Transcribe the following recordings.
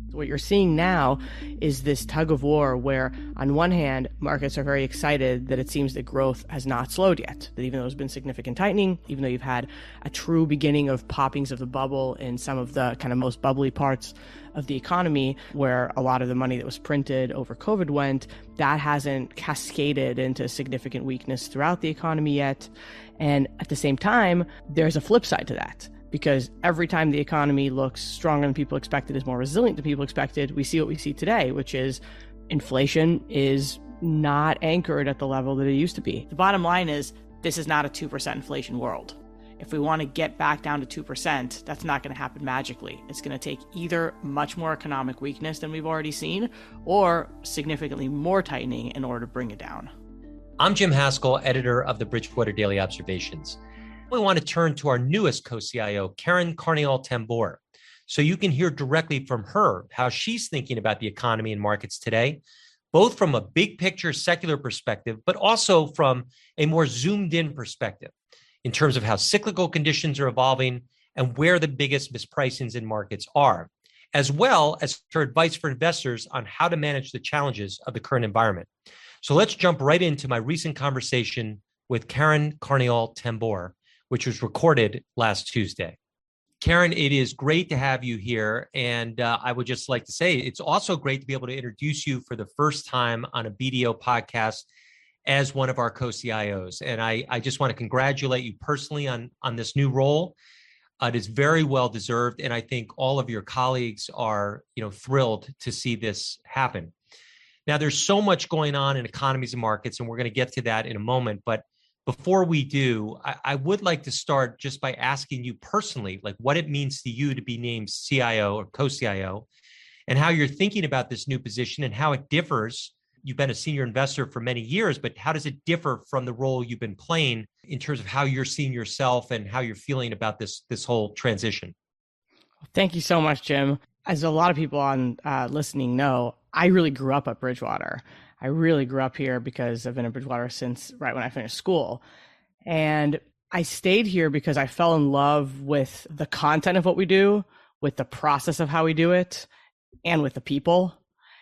What you're seeing now is this tug of war where, on one hand, markets are very excited that it seems that growth has not slowed yet, that even though there's been significant tightening, even though you've had a true beginning of poppings of the bubble in some of the kind of most bubbly parts of the economy, where a lot of the money that was printed over COVID went, that hasn't cascaded into significant weakness throughout the economy yet. And at the same time, there's a flip side to that. Because every time the economy looks stronger than people expected, is more resilient than people expected, we see what we see today, which is inflation is not anchored at the level that it used to be. The bottom line is, this is not a 2% inflation world. If we want to get back down to 2%, that's not going to happen magically. It's going to take either much more economic weakness than we've already seen, or significantly more tightening in order to bring it down. I'm Jim Haskell, editor of the Bridgewater Daily Observations. We want to turn to our newest co-CIO, Karen Carniol-Tambour, so you can hear directly from her how she's thinking about the economy and markets today, both from a big picture secular perspective, but also from a more zoomed in perspective in terms of how cyclical conditions are evolving and where the biggest mispricings in markets are, as well as her advice for investors on how to manage the challenges of the current environment. So let's jump right into my recent conversation with Karen Carniol-Tambour, which was recorded last Tuesday. Karen, it is great to have you here. And I would just like to say, it's also great to be able to introduce you for the first time on a BDO podcast as one of our co-CIOs. And I just want to congratulate you personally on this new role. It is very well deserved. And I think all of your colleagues are, thrilled to see this happen. Now, there's so much going on in economies and markets, and we're going to get to that in a moment. But before we do, I would like to start just by asking you personally, like what it means to you to be named CIO or co-CIO, and how you're thinking about this new position and how it differs. You've been a senior investor for many years, but how does it differ from the role you've been playing in terms of how you're seeing yourself and how you're feeling about this whole transition? Thank you so much, Jim. As a lot of people on listening know, I really grew up at Bridgewater. I really grew up here because I've been in Bridgewater since right when I finished school. And I stayed here because I fell in love with the content of what we do, with the process of how we do it, and with the people.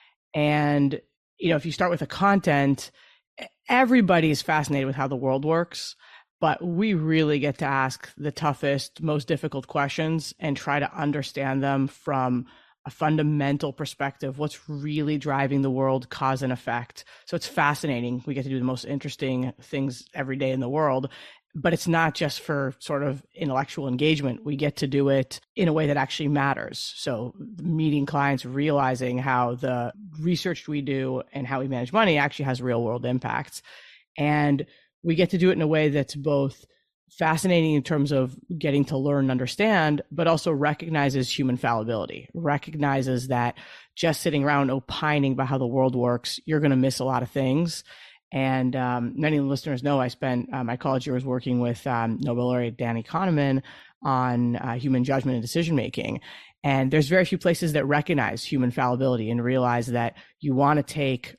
And, if you start with the content, everybody is fascinated with how the world works, but we really get to ask the toughest, most difficult questions and try to understand them from a fundamental perspective, what's really driving the world, cause and effect. So it's fascinating. We get to do the most interesting things every day in the world, but it's not just for sort of intellectual engagement. We get to do it in a way that actually matters. So meeting clients, realizing how the research we do and how we manage money actually has real world impacts. And we get to do it in a way that's both fascinating in terms of getting to learn and understand, but also recognizes human fallibility, recognizes that just sitting around opining about how the world works, you're going to miss a lot of things. And many of the listeners know I spent my college years working with Nobel laureate Danny Kahneman on human judgment and decision making. And there's very few places that recognize human fallibility and realize that you want to take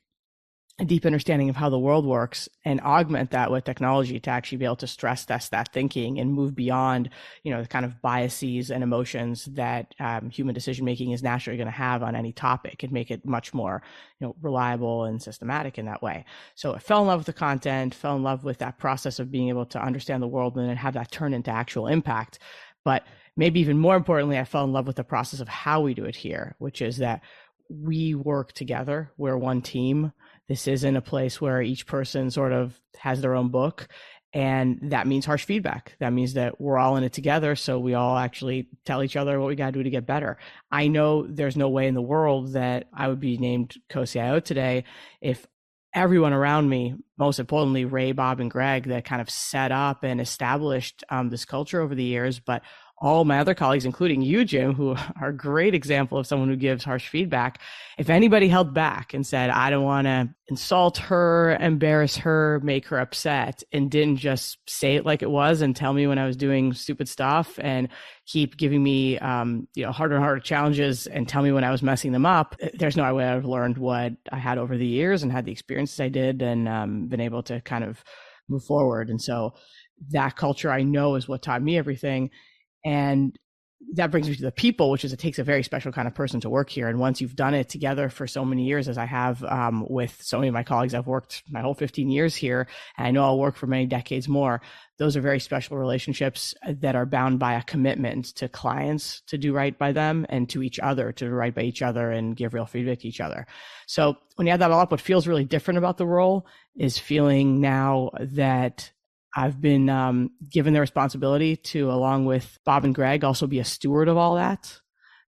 a deep understanding of how the world works and augment that with technology to actually be able to stress test that thinking and move beyond, the kind of biases and emotions that human decision making is naturally going to have on any topic, and make it much more, reliable and systematic in that way. So I fell in love with the content, fell in love with that process of being able to understand the world and then have that turn into actual impact. But maybe even more importantly, I fell in love with the process of how we do it here, which is that we work together. We're one team. This isn't a place where each person sort of has their own book. And that means harsh feedback. That means that we're all in it together. So we all actually tell each other what we got to do to get better. I know there's no way in the world that I would be named co-CIO today if everyone around me, most importantly, Ray, Bob, and Greg, that kind of set up and established this culture over the years, but all my other colleagues, including you, Jim, who are a great example of someone who gives harsh feedback. If anybody held back and said, I don't want to insult her, embarrass her, make her upset, and didn't just say it like it was and tell me when I was doing stupid stuff and keep giving me harder and harder challenges and tell me when I was messing them up, there's no way I would have learned what I had over the years and had the experiences I did and been able to kind of move forward. And so that culture I know is what taught me everything. And that brings me to the people, which is it takes a very special kind of person to work here. And once you've done it together for so many years, as I have with so many of my colleagues, I've worked my whole 15 years here, and I know I'll work for many decades more. Those are very special relationships that are bound by a commitment to clients to do right by them and to each other to do right by each other and give real feedback to each other. So when you add that all up, what feels really different about the role is feeling now that I've been given the responsibility to, along with Bob and Greg, also be a steward of all that.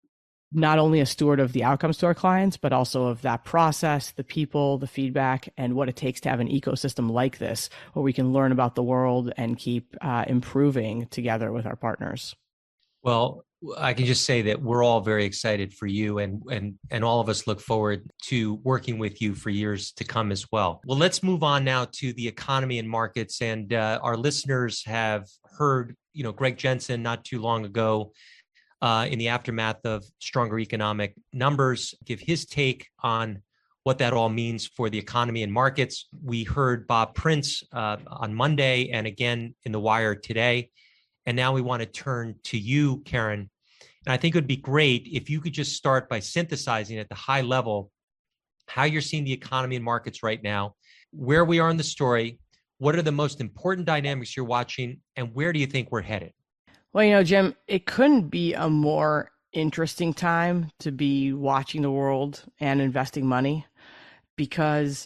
Not only a steward of the outcomes to our clients, but also of that process, the people, the feedback, and what it takes to have an ecosystem like this where we can learn about the world and keep improving together with our partners. Well, I can just say that we're all very excited for you, and all of us look forward to working with you for years to come as well. Well, let's move on now to the economy and markets. And our listeners have heard, Greg Jensen not too long ago in the aftermath of stronger economic numbers, give his take on what that all means for the economy and markets. We heard Bob Prince on Monday and again in The Wire today. And now we want to turn to you, Karen. And I think it would be great if you could just start by synthesizing at the high level how you're seeing the economy and markets right now, where we are in the story, what are the most important dynamics you're watching, and where do you think we're headed? Well, Jim, it couldn't be a more interesting time to be watching the world and investing money, because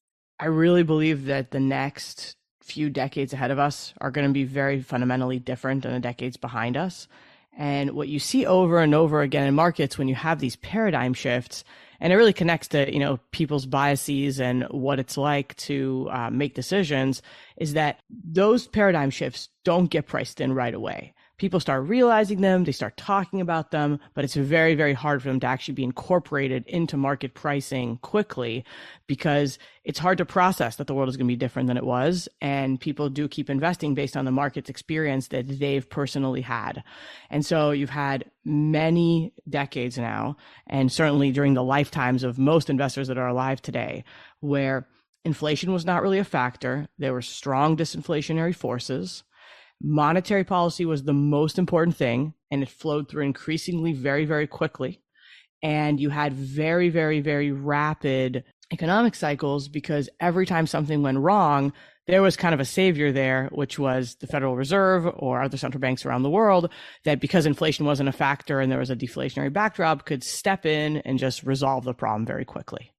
I really believe that the next few decades ahead of us are going to be very fundamentally different than the decades behind us. And what you see over and over again in markets when you have these paradigm shifts, and it really connects to, people's biases and what it's like to make decisions, is that those paradigm shifts don't get priced in right away. People start realizing them, they start talking about them, but it's very, very hard for them to actually be incorporated into market pricing quickly, because it's hard to process that the world is going to be different than it was. And people do keep investing based on the market's experience that they've personally had. And so you've had many decades now, and certainly during the lifetimes of most investors that are alive today, where inflation was not really a factor. There were strong disinflationary forces. Monetary policy was the most important thing, and it flowed through increasingly very, very quickly. And you had very, very, very rapid economic cycles, because every time something went wrong, there was kind of a savior there, which was the Federal Reserve or other central banks around the world, that because inflation wasn't a factor and there was a deflationary backdrop, could step in and just resolve the problem very quickly.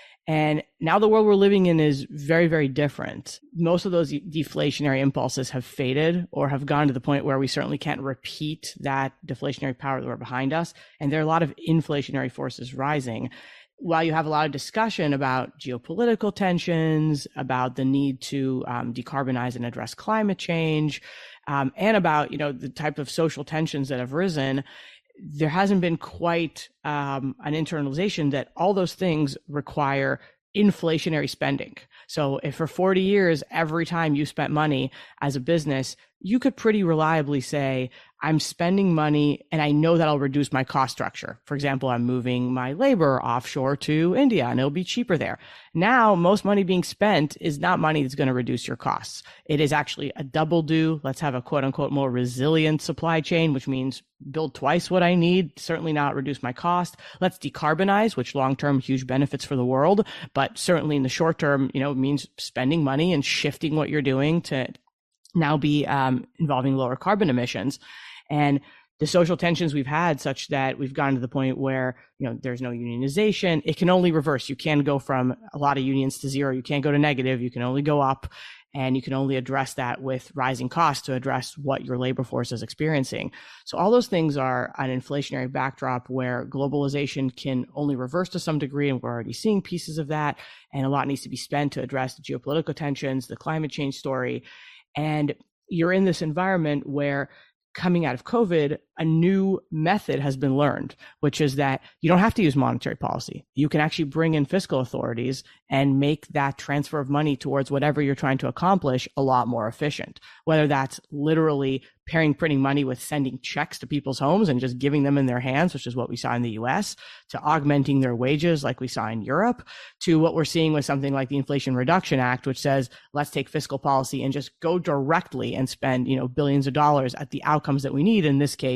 And now the world we're living in is very, very different. Most of those deflationary impulses have faded or have gone to the point where we certainly can't repeat that deflationary power that were behind us. And there are a lot of inflationary forces rising. While you have a lot of discussion about geopolitical tensions, about the need to decarbonize and address climate change, and about, the type of social tensions that have risen, there hasn't been quite an internalization that all those things require inflationary spending. So if for 40 years, every time you spent money as a business, you could pretty reliably say, I'm spending money and I know that'll reduce my cost structure. For example, I'm moving my labor offshore to India and it'll be cheaper there. Now, most money being spent is not money that's going to reduce your costs. It is actually a double do. Let's have a quote unquote more resilient supply chain, which means build twice what I need, certainly not reduce my cost. Let's decarbonize, which long-term huge benefits for the world, but certainly in the short term, means spending money and shifting what you're doing to now be involving lower carbon emissions. And the social tensions we've had, such that we've gotten to the point where, there's no unionization. It can only reverse. You can go from a lot of unions to zero. You can't go to negative. You can only go up, and you can only address that with rising costs to address what your labor force is experiencing. So all those things are an inflationary backdrop where globalization can only reverse to some degree, and we're already seeing pieces of that. And a lot needs to be spent to address the geopolitical tensions, the climate change story. And you're in this environment where, coming out of COVID, a new method has been learned, which is that you don't have to use monetary policy. You can actually bring in fiscal authorities and make that transfer of money towards whatever you're trying to accomplish a lot more efficient, whether that's literally printing money with sending checks to people's homes and just giving them in their hands, which is what we saw in the US, to augmenting their wages like we saw in Europe, to what we're seeing with something like the Inflation Reduction Act, which says, let's take fiscal policy and just go directly and spend, billions of dollars at the outcomes that we need, in this case,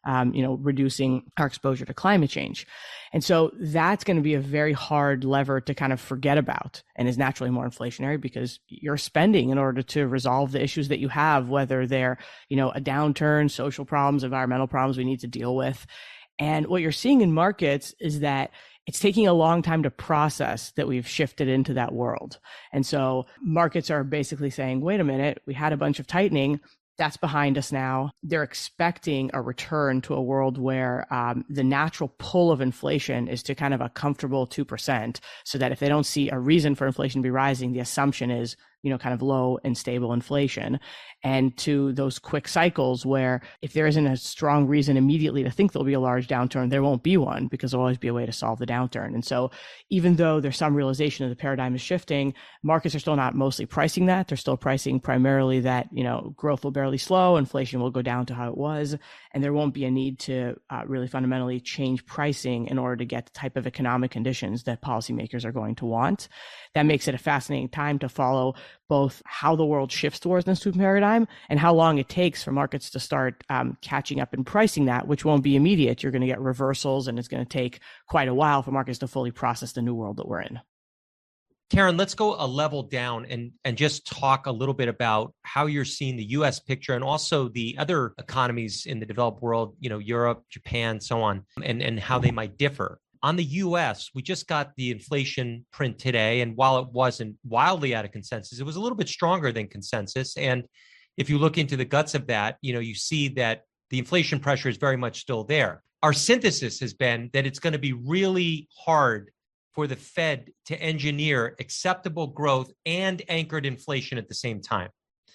reducing our exposure to climate change. And so that's going to be a very hard lever to kind of forget about, and is naturally more inflationary because you're spending in order to resolve the issues that you have, whether they're, a downturn, social problems, environmental problems we need to deal with. And what you're seeing in markets is that it's taking a long time to process that we've shifted into that world. And so markets are basically saying, wait a minute, we had a bunch of tightening. That's behind us now. They're expecting a return to a world where the natural pull of inflation is to kind of a comfortable 2%, so that if they don't see a reason for inflation to be rising, the assumption is, kind of low and stable inflation. And to those quick cycles where if there isn't a strong reason immediately to think there'll be a large downturn, there won't be one, because there'll always be a way to solve the downturn. And so even though there's some realization that the paradigm is shifting, markets are still not mostly pricing that. They're still pricing primarily that, growth will barely slow, inflation will go down to how it was, and there won't be a need to really fundamentally change pricing in order to get the type of economic conditions that policymakers are going to want. That makes it a fascinating time to follow both how the world shifts towards this new paradigm and how long it takes for markets to start catching up and pricing that, which won't be immediate. You're going to get reversals, and it's going to take quite a while for markets to fully process the new world that we're in. Karen, let's go a level down and just talk a little bit about how you're seeing the U.S. picture and also the other economies in the developed world, Europe, Japan, so on, and how they might differ. On the U.S., we just got the inflation print today, and while it wasn't wildly out of consensus, it was a little bit stronger than consensus. And if you look into the guts of that, you see that the inflation pressure is very much still there. Our synthesis has been that it's going to be really hard for the Fed to engineer acceptable growth and anchored inflation at the same time.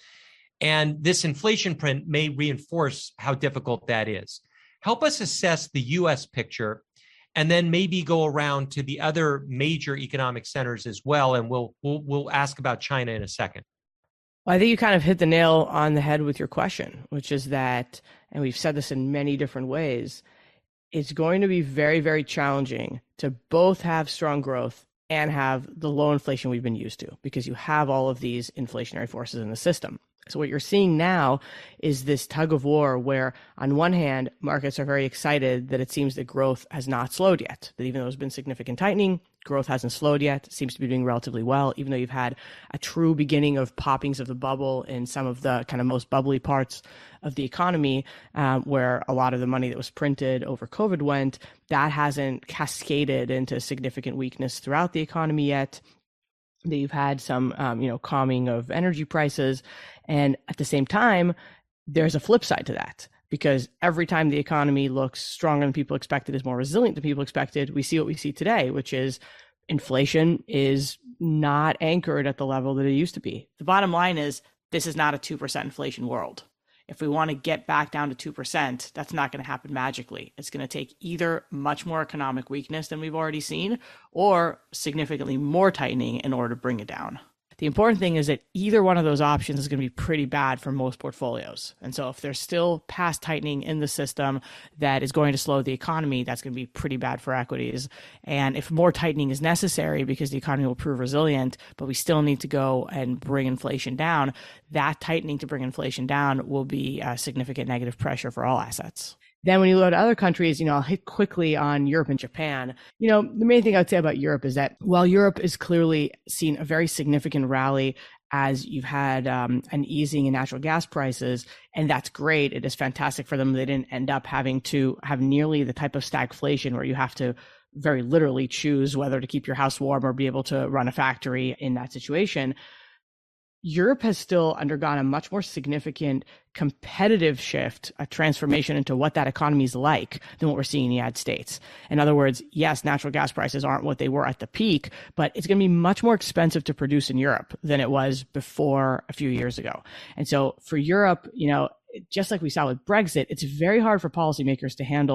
And this inflation print may reinforce how difficult that is. Help us assess the U.S. picture, and then maybe go around to the other major economic centers as well. And we'll ask about China in a second. Well, I think you kind of hit the nail on the head with your question, which is that, and we've said this in many different ways, it's going to be very, very challenging to both have strong growth and have the low inflation we've been used to, because you have all of these inflationary forces in the system. So what you're seeing now is this tug of war where, on one hand, markets are very excited that it seems that growth has not slowed yet, that even though there's been significant tightening, growth hasn't slowed yet. It seems to be doing relatively well, even though you've had a true beginning of poppings of the bubble in some of the kind of most bubbly parts of the economy, where a lot of the money that was printed over COVID went. That hasn't cascaded into significant weakness throughout the economy yet. That you've had some, calming of energy prices. And at the same time, there's a flip side to that, because every time the economy looks stronger than people expected, is more resilient than people expected, we see what we see today, which is inflation is not anchored at the level that it used to be. The bottom line is, this is not a 2% inflation world. If we want to get back down to 2%, that's not going to happen magically. It's going to take either much more economic weakness than we've already seen, or significantly more tightening in order to bring it down. The important thing is that either one of those options is going to be pretty bad for most portfolios. And so if there's still past tightening in the system that is going to slow the economy, that's going to be pretty bad for equities. And if more tightening is necessary because the economy will prove resilient, but we still need to go and bring inflation down, that tightening to bring inflation down will be a significant negative pressure for all assets. Then when you look at other countries, I'll hit quickly on Europe and Japan. The main thing I would say about Europe is that while Europe is clearly seen a very significant rally as you've had an easing in natural gas prices, and that's great. It is fantastic for them. They didn't end up having to have nearly the type of stagflation where you have to very literally choose whether to keep your house warm or be able to run a factory in that situation. Europe has still undergone a much more significant competitive shift, a transformation into what that economy is like than what we're seeing in the United States. In other words, yes, natural gas prices aren't what they were at the peak, but it's going to be much more expensive to produce in Europe than it was before a few years ago. And so for Europe, just like we saw with Brexit, it's very hard for policymakers to handle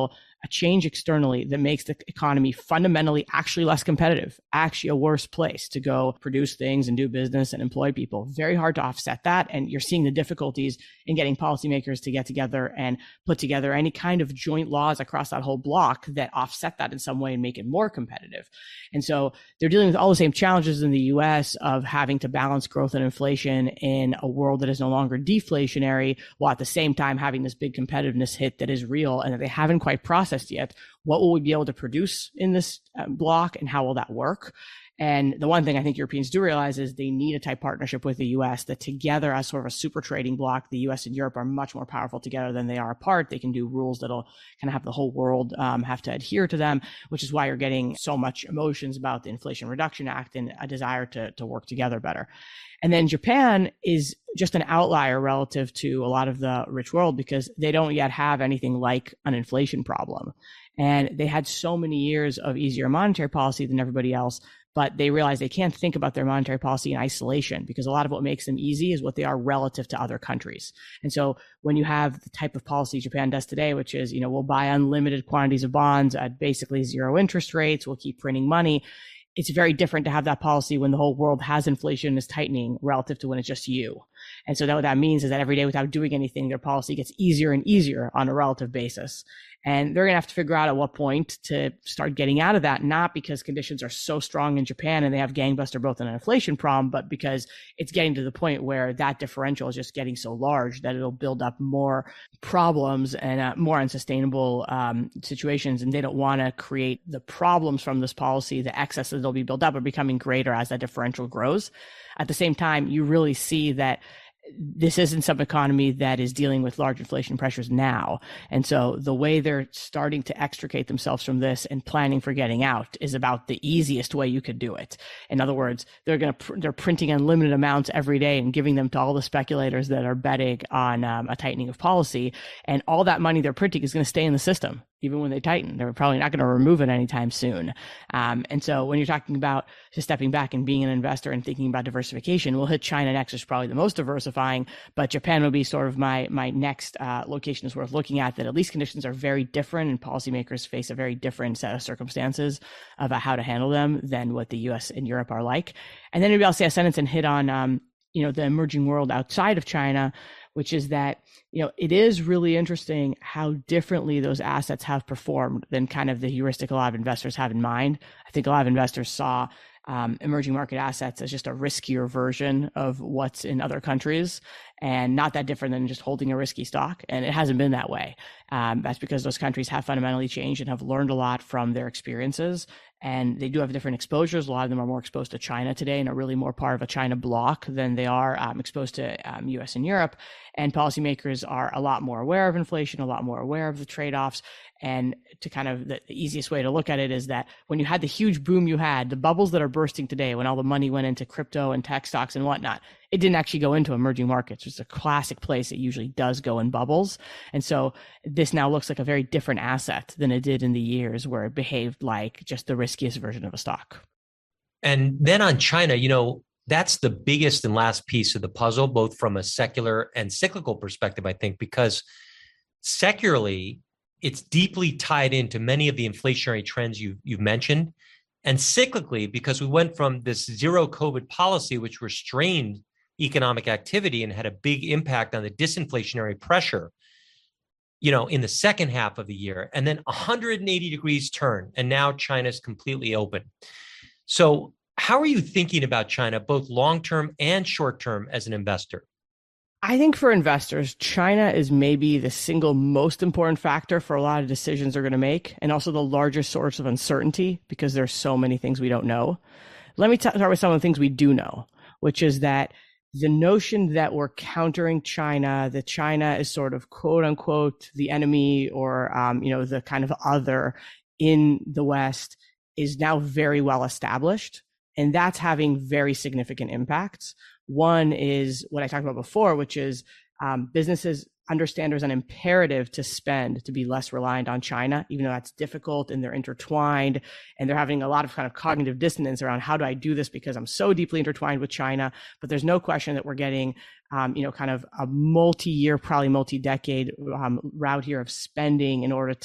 a change externally that makes the economy fundamentally actually less competitive, actually a worse place to go produce things and do business and employ people. Very hard to offset that. And you're seeing the difficulties in getting policymakers to get together and put together any kind of joint laws across that whole block that offset that in some way and make it more competitive. And so they're dealing with all the same challenges in the US of having to balance growth and inflation in a world that is no longer deflationary, while at the same time having this big competitiveness hit that is real and that they haven't quite processed yet. What will we be able to produce in this block, and how will that work? And the one thing I think Europeans do realize is they need a tight partnership with the US, that together as sort of a super trading bloc, the US and Europe are much more powerful together than they are apart. They can do rules that'll kind of have the whole world have to adhere to them, which is why you're getting so much emotions about the Inflation Reduction Act and a desire to work together better. And then Japan is just an outlier relative to a lot of the rich world because they don't yet have anything like an inflation problem. And they had so many years of easier monetary policy than everybody else, but they realize they can't think about their monetary policy in isolation because a lot of what makes them easy is what they are relative to other countries. And so when you have the type of policy Japan does today, which is, we'll buy unlimited quantities of bonds at basically zero interest rates, we'll keep printing money. It's very different to have that policy when the whole world has inflation and is tightening relative to when it's just you. And so what that means is that every day without doing anything, their policy gets easier and easier on a relative basis. And they're going to have to figure out at what point to start getting out of that, not because conditions are so strong in Japan and they have gangbuster growth and an inflation problem, but because it's getting to the point where that differential is just getting so large that it'll build up more problems and more unsustainable situations. And they don't want to create the problems from this policy. The excesses that'll be built up are becoming greater as that differential grows. At the same time, you really see that this isn't some economy that is dealing with large inflation pressures now. And so the way they're starting to extricate themselves from this and planning for getting out is about the easiest way you could do it. In other words, they're printing unlimited amounts every day and giving them to all the speculators that are betting on a tightening of policy. And all that money they're printing is going to stay in the system. Even when they tighten, they're probably not going to remove it anytime soon. And so when you're talking about just stepping back and being an investor and thinking about diversification, we'll hit China next, which is probably the most diversifying, but Japan will be sort of my next location is worth looking at, that at least conditions are very different and policymakers face a very different set of circumstances about how to handle them than what the US and Europe are like. And then maybe I'll say a sentence and hit on the emerging world outside of China, which is that, it is really interesting how differently those assets have performed than kind of the heuristic a lot of investors have in mind. I think a lot of investors saw emerging market assets as just a riskier version of what's in other countries and not that different than just holding a risky stock. And it hasn't been that way. That's because those countries have fundamentally changed and have learned a lot from their experiences. And they do have different exposures. A lot of them are more exposed to China today and are really more part of a China bloc than they are exposed to US and Europe. And policymakers are a lot more aware of inflation, a lot more aware of the trade-offs. And to kind of the easiest way to look at it is that when you had the huge boom you had, the bubbles that are bursting today, when all the money went into crypto and tech stocks and whatnot, it didn't actually go into emerging markets. It's a classic place it usually does go in bubbles. And so this now looks like a very different asset than it did in the years where it behaved like just the riskiest version of a stock. And then on China, that's the biggest and last piece of the puzzle, both from a secular and cyclical perspective, I think, because secularly, it's deeply tied into many of the inflationary trends you've mentioned. And cyclically, because we went from this zero COVID policy, which restrained economic activity and had a big impact on the disinflationary pressure, in the second half of the year, and then 180 degrees turn, and now China's completely open. So how are you thinking about China, both long-term and short-term as an investor? I think for investors, China is maybe the single most important factor for a lot of decisions they're going to make, and also the largest source of uncertainty because there's so many things we don't know. Let me start with some of the things we do know, which is that the notion that we're countering China, that China is sort of quote unquote the enemy or the kind of other in the West is now very well established. And that's having very significant impacts. One is what I talked about before, which is businesses understand there's an imperative to spend to be less reliant on China, even though that's difficult and they're intertwined and they're having a lot of kind of cognitive dissonance around how do I do this because I'm so deeply intertwined with China. But there's no question that we're getting, kind of a multi-year, probably multi-decade route here of spending in order to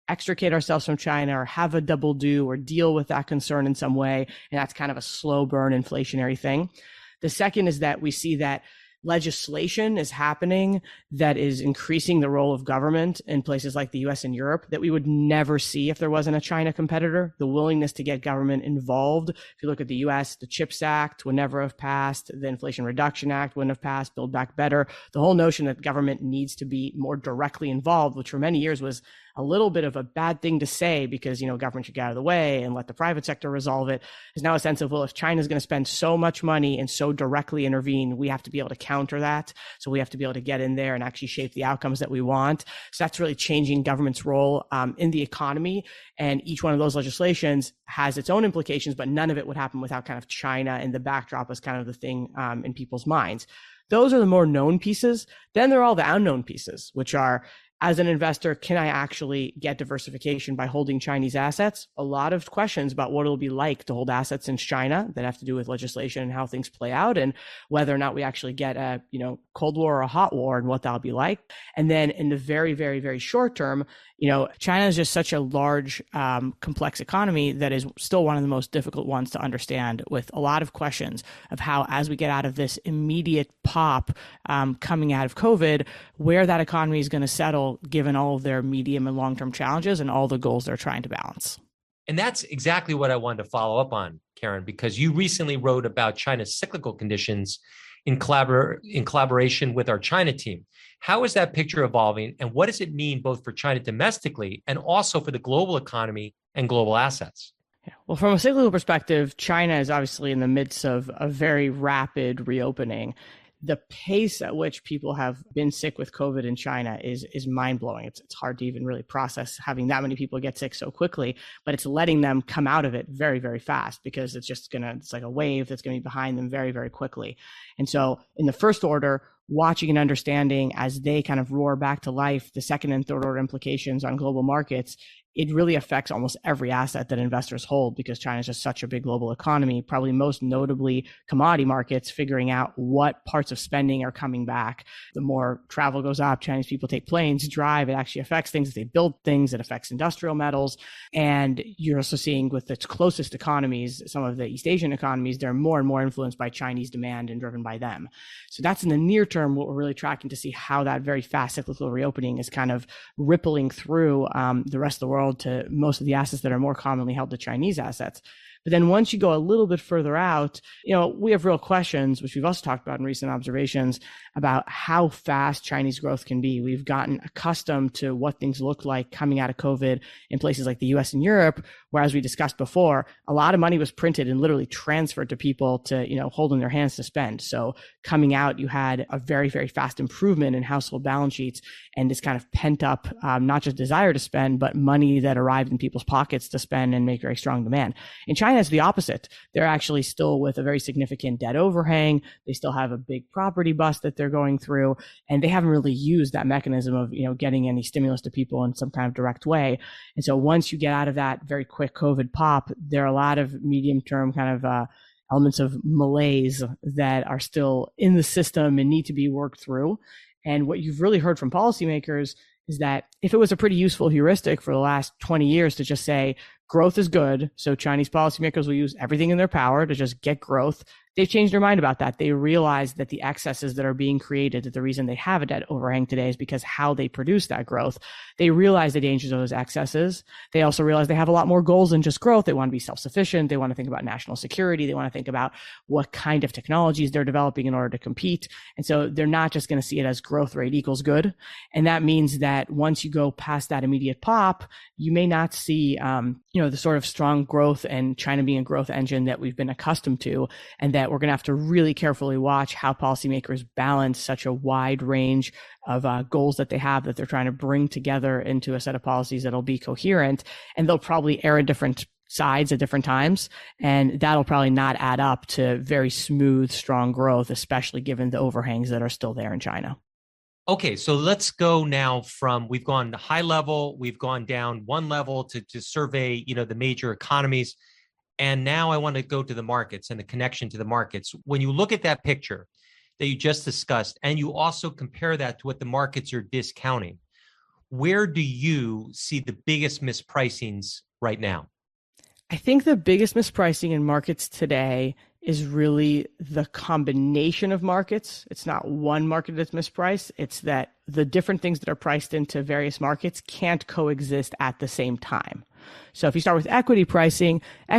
extricate ourselves from China or have a double do or deal with that concern in some way. And that's kind of a slow burn inflationary thing. The second is that we see that legislation is happening that is increasing the role of government in places like the US and Europe that we would never see if there wasn't a China competitor. The willingness to get government involved. If you look at the US, the CHIPS Act would never have passed. The Inflation Reduction Act wouldn't have passed. Build Back Better. The whole notion that government needs to be more directly involved, which for many years was a little bit of a bad thing to say because, government should get out of the way and let the private sector resolve it, is now a sense of, well, if China's going to spend so much money and so directly intervene, we have to be able to counter that. So we have to be able to get in there and actually shape the outcomes that we want. So that's really changing government's role in the economy. And each one of those legislations has its own implications, but none of it would happen without kind of China in the backdrop as kind of the thing in people's minds. Those are the more known pieces. Then there are all the unknown pieces, which are, as an investor, can I actually get diversification by holding Chinese assets? A lot of questions about what it'll be like to hold assets in China that have to do with legislation and how things play out and whether or not we actually get a, Cold War or a hot war and what that'll be like. And then in the very, very, very short term, China is just such a large, complex economy that is still one of the most difficult ones to understand, with a lot of questions of how, as we get out of this immediate pop coming out of COVID, where that economy is going to settle given all of their medium and long-term challenges and all the goals they're trying to balance. And that's exactly what I wanted to follow up on, Karen, because you recently wrote about China's cyclical conditions in collaboration with our China team. How is that picture evolving, and what does it mean both for China domestically and also for the global economy and global assets? Yeah. Well, from a cyclical perspective, China is obviously in the midst of a very rapid reopening. The pace at which people have been sick with COVID in China is mind-blowing. It's hard to even really process having that many people get sick so quickly, but it's letting them come out of it very, very fast because it's like a wave that's going to be behind them very, very quickly. And so in the first order, watching and understanding as they kind of roar back to life, the second and third order implications on global markets, it really affects almost every asset that investors hold because China is just such a big global economy, probably most notably commodity markets, figuring out what parts of spending are coming back. The more travel goes up, Chinese people take planes, drive, it actually affects things. They build things, it affects industrial metals. And you're also seeing with its closest economies, some of the East Asian economies, they're more and more influenced by Chinese demand and driven by them. So that's in the near term what we're really tracking to see how that very fast cyclical reopening is kind of rippling through the rest of the world to most of the assets that are more commonly held to Chinese assets. But then once you go a little bit further out, we have real questions, which we've also talked about in recent observations, about how fast Chinese growth can be. We've gotten accustomed to what things look like coming out of COVID in places like the US and Europe, where, as we discussed before, a lot of money was printed and literally transferred to people to, hold in their hands to spend. So coming out, you had a very, very fast improvement in household balance sheets and this kind of pent up, not just desire to spend, but money that arrived in people's pockets to spend and make very strong demand. In China, it's the opposite. They're actually still with a very significant debt overhang. They still have a big property bust that they're going through, and they haven't really used that mechanism of, getting any stimulus to people in some kind of direct way. And so once you get out of that very quick COVID pop, there are a lot of medium-term kind of elements of malaise that are still in the system and need to be worked through. And what you've really heard from policymakers is that if it was a pretty useful heuristic for the last 20 years to just say growth is good, so Chinese policymakers will use everything in their power to just get growth, they've changed their mind about that. They realize that the excesses that are being created, that the reason they have a debt overhang today is because how they produce that growth. They realize the dangers of those excesses. They also realize they have a lot more goals than just growth. They want to be self-sufficient. They want to think about national security. They want to think about what kind of technologies they're developing in order to compete. And so they're not just going to see it as growth rate equals good. And that means that once you go past that immediate pop, you may not see, the sort of strong growth and China being a growth engine that we've been accustomed to, and that we're going to have to really carefully watch how policymakers balance such a wide range of goals that they have that they're trying to bring together into a set of policies that'll be coherent, and they'll probably err at different sides at different times, and that'll probably not add up to very smooth, strong growth, especially given the overhangs that are still there in China. Okay, so let's go now from, we've gone high level, we've gone down one level to survey, the major economies. And now I want to go to the markets and the connection to the markets. When you look at that picture that you just discussed, and you also compare that to what the markets are discounting, Where do you see the biggest mispricings right now? I think the biggest mispricing in markets today is really the combination of markets. It's not one market that's mispriced. It's that the different things that are priced into various markets can't coexist at the same time. So if you start with equity pricing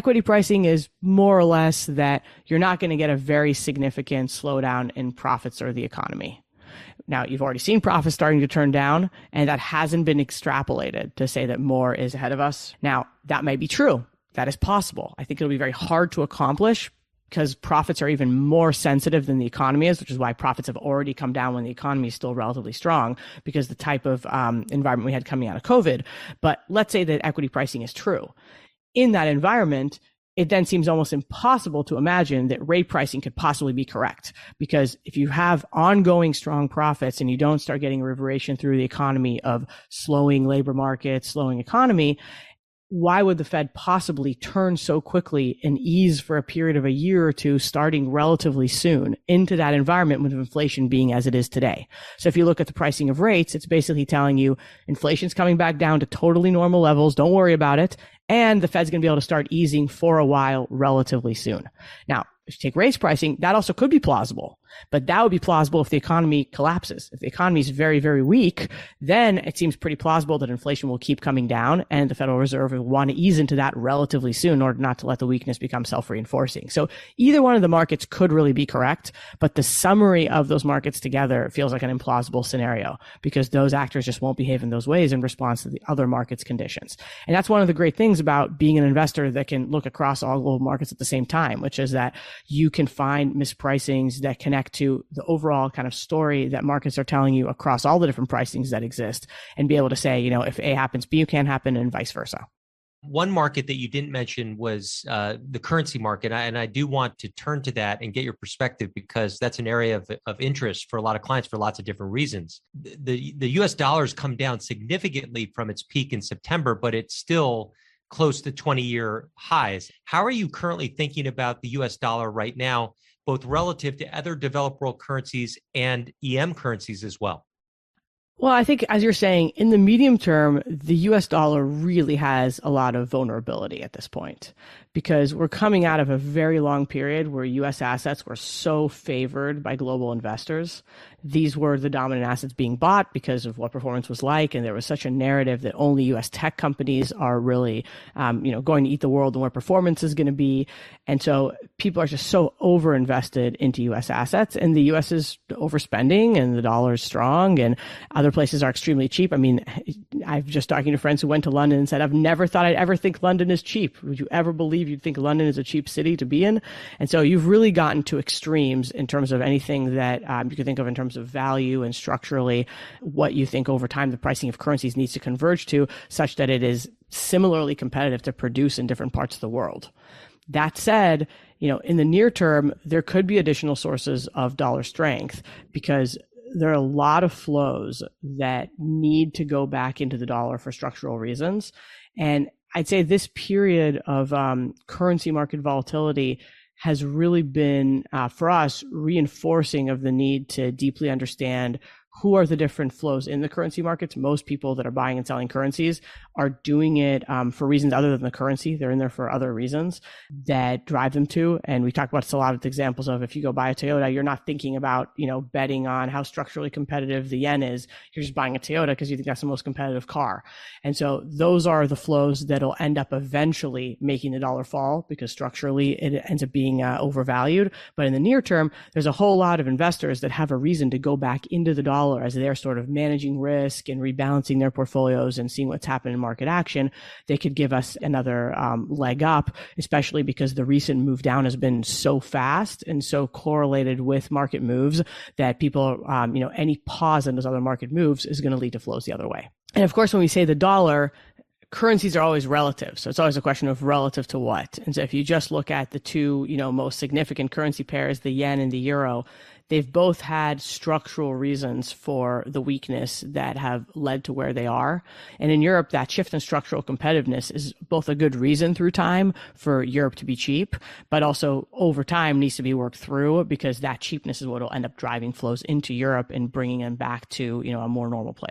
is more or less that you're not going to get a very significant slowdown in profits or the economy. Now, you've already seen profits starting to turn down, and that hasn't been extrapolated to say that more is ahead of us. Now, that may be true. That is possible. I think it'll be very hard to accomplish because profits are even more sensitive than the economy is, which is why profits have already come down when the economy is still relatively strong because the type of environment we had coming out of COVID. But let's say that equity pricing is true. In that environment, it then seems almost impossible to imagine that rate pricing could possibly be correct. Because if you have ongoing strong profits and you don't start getting a reverberation through the economy of slowing labor markets, slowing economy, why would the Fed possibly turn so quickly and ease for a period of a year or two starting relatively soon into that environment with inflation being as it is today? So if you look at the pricing of rates, it's basically telling you inflation's coming back down to totally normal levels. Don't worry about it. And the Fed's going to be able to start easing for a while relatively soon. Now, if you take rates pricing, that also could be plausible, but that would be plausible if the economy collapses. If the economy is very, very weak, then it seems pretty plausible that inflation will keep coming down and the Federal Reserve will want to ease into that relatively soon in order not to let the weakness become self-reinforcing. So either one of the markets could really be correct, but the summary of those markets together feels like an implausible scenario because those actors just won't behave in those ways in response to the other markets' conditions. And that's one of the great things about being an investor that can look across all global markets at the same time, which is that you can find mispricings that connect to the overall kind of story that markets are telling you across all the different pricings that exist and be able to say, if A happens, B can happen and vice versa. One market that you didn't mention was the currency market. And I do want to turn to that and get your perspective because that's an area of interest for a lot of clients for lots of different reasons. The US dollar has come down significantly from its peak in September, but it's still close to 20-year highs. How are you currently thinking about the US dollar right now, both relative to other developed world currencies and EM currencies as well? Well, I think, as you're saying, in the medium term, the US dollar really has a lot of vulnerability at this point because we're coming out of a very long period where US assets were so favored by global investors. These were the dominant assets being bought because of what performance was like. And there was such a narrative that only US tech companies are really, going to eat the world and where performance is going to be. And so people are just so overinvested into US assets and the US is overspending and the dollar is strong and other places are extremely cheap. I mean, I've just talking to friends who went to London and said, I've never thought I'd ever think London is cheap. Would you ever believe you'd think London is a cheap city to be in? And so you've really gotten to extremes in terms of anything that you could think of in terms of value and structurally what you think over time the pricing of currencies needs to converge to such that it is similarly competitive to produce in different parts of the world. That said, in the near term, there could be additional sources of dollar strength because there are a lot of flows that need to go back into the dollar for structural reasons. And I'd say this period of currency market volatility has really been, for us, reinforcing of the need to deeply understand who are the different flows in the currency markets. Most people that are buying and selling currencies are doing it for reasons other than the currency. They're in there for other reasons that drive them to. And we talk about a lot of examples of if you go buy a Toyota, you're not thinking about, betting on how structurally competitive the yen is. You're just buying a Toyota because you think that's the most competitive car. And so those are the flows that'll end up eventually making the dollar fall because structurally it ends up being overvalued. But in the near term, there's a whole lot of investors that have a reason to go back into the dollar as they're sort of managing risk and rebalancing their portfolios and seeing what's happening in market action. They could give us another leg up, especially because the recent move down has been so fast and so correlated with market moves that people, any pause in those other market moves is going to lead to flows the other way. And of course, when we say the dollar, currencies are always relative. So it's always a question of relative to what. And so if you just look at the two, most significant currency pairs, the yen and the euro, they've both had structural reasons for the weakness that have led to where they are. And in Europe, that shift in structural competitiveness is both a good reason through time for Europe to be cheap, but also over time needs to be worked through because that cheapness is what will end up driving flows into Europe and bringing them back to, a more normal place.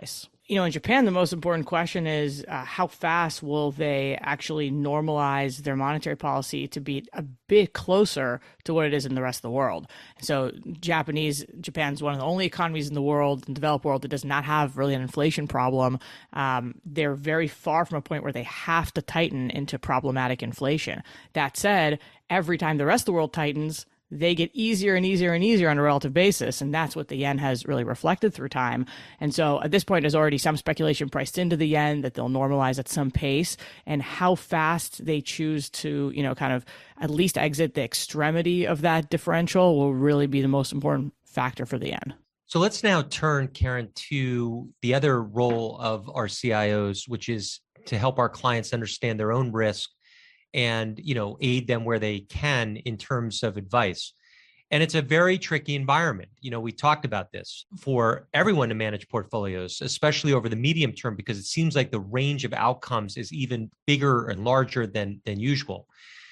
In Japan, the most important question is how fast will they actually normalize their monetary policy to be a bit closer to what it is in the rest of the world. So Japan's one of the only economies in the world, in the developed world, that does not have really an inflation problem. They're very far from a point where they have to tighten into problematic inflation. That said, every time the rest of the world tightens, they get easier and easier and easier on a relative basis. And that's what the yen has really reflected through time. And so at this point, there's already some speculation priced into the yen that they'll normalize at some pace. And how fast they choose to, kind of at least exit the extremity of that differential will really be the most important factor for the yen. So let's now turn, Karen, to the other role of our CIOs, which is to help our clients understand their own risk and, aid them where they can in terms of advice. And it's a very tricky environment. We talked about this for everyone to manage portfolios, especially over the medium term, because it seems like the range of outcomes is even bigger and larger than usual.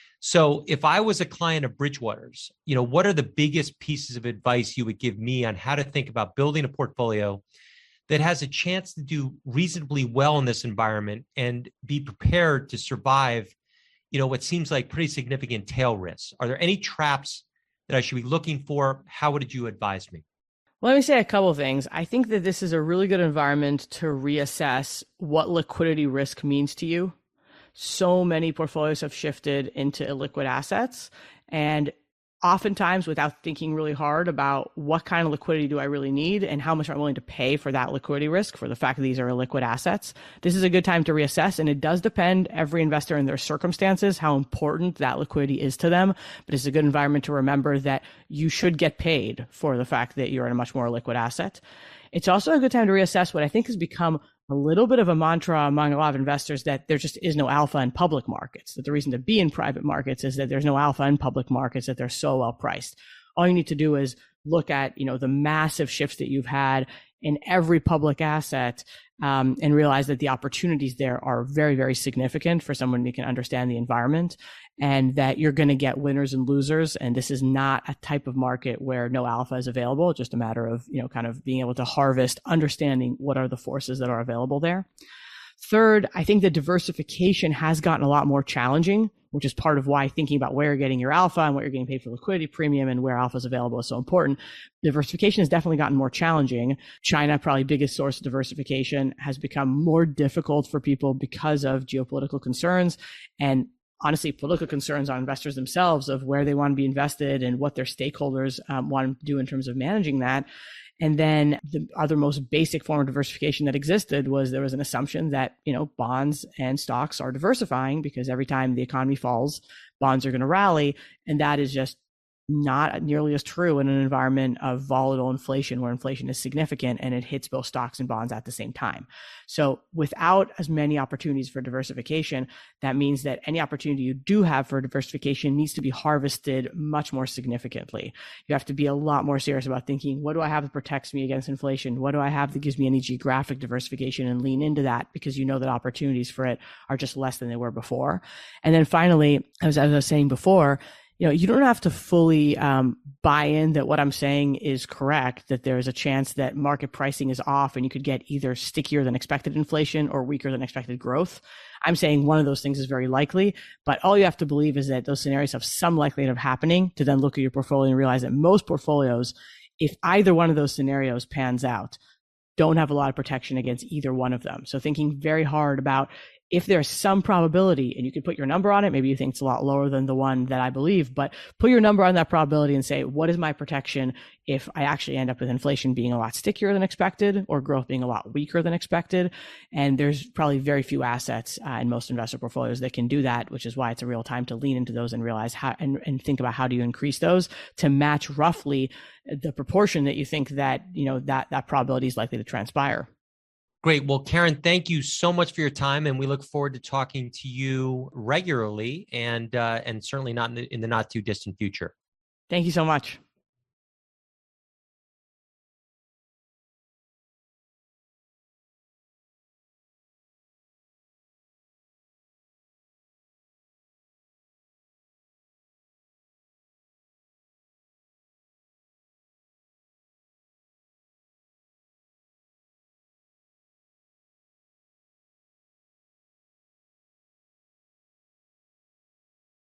So if I was a client of Bridgewater's, what are the biggest pieces of advice you would give me on how to think about building a portfolio that has a chance to do reasonably well in this environment and be prepared to survive what seems like pretty significant tail risks? Are there any traps that I should be looking for? How would you advise me? Well, let me say a couple of things. I think that this is a really good environment to reassess what liquidity risk means to you. So many portfolios have shifted into illiquid assets, and oftentimes without thinking really hard about what kind of liquidity do I really need and how much I'm willing to pay for that liquidity risk for the fact that these are illiquid assets. This is a good time to reassess, and it does depend every investor in their circumstances, how important that liquidity is to them. But it's a good environment to remember that you should get paid for the fact that you're in a much more liquid asset. It's also a good time to reassess what I think has become a little bit of a mantra among a lot of investors, that there just is no alpha in public markets, that the reason to be in private markets is that there's no alpha in public markets, that they're so well priced. All you need to do is look at, the massive shifts that you've had in every public asset, and realize that the opportunities there are very, very significant for someone who can understand the environment, and that you're going to get winners and losers. And this is not a type of market where no alpha is available. It's just a matter of, kind of being able to harvest, understanding what are the forces that are available there. Third, I think that diversification has gotten a lot more challenging, which is part of why thinking about where you're getting your alpha and what you're getting paid for liquidity premium and where alpha is available is so important. Diversification has definitely gotten more challenging. China, probably biggest source of diversification, has become more difficult for people because of geopolitical concerns and honestly political concerns on investors themselves of where they want to be invested and what their stakeholders want to do in terms of managing that. And then the other most basic form of diversification that existed was there was an assumption that, bonds and stocks are diversifying because every time the economy falls, bonds are going to rally. And that is just not nearly as true in an environment of volatile inflation where inflation is significant and it hits both stocks and bonds at the same time. So without as many opportunities for diversification, that means that any opportunity you do have for diversification needs to be harvested much more significantly. You have to be a lot more serious about thinking, what do I have that protects me against inflation? What do I have that gives me any geographic diversification, and lean into that because you know that opportunities for it are just less than they were before. And then finally, as I was saying before, you don't have to fully buy in that what I'm saying is correct, that there's a chance that market pricing is off and you could get either stickier than expected inflation or weaker than expected growth. I'm saying one of those things is very likely, but all you have to believe is that those scenarios have some likelihood of happening, to then look at your portfolio and realize that most portfolios, if either one of those scenarios pans out, don't have a lot of protection against either one of them. So thinking very hard about, if there's some probability, and you can put your number on it, maybe you think it's a lot lower than the one that I believe, but put your number on that probability and say, what is my protection if I actually end up with inflation being a lot stickier than expected or growth being a lot weaker than expected? And there's probably very few assets in most investor portfolios that can do that, which is why it's a real time to lean into those and realize how, and think about how do you increase those to match roughly the proportion that you think that, that probability is likely to transpire. Great. Well, Karen, thank you so much for your time, and we look forward to talking to you regularly, and certainly not in the not too distant future. Thank you so much.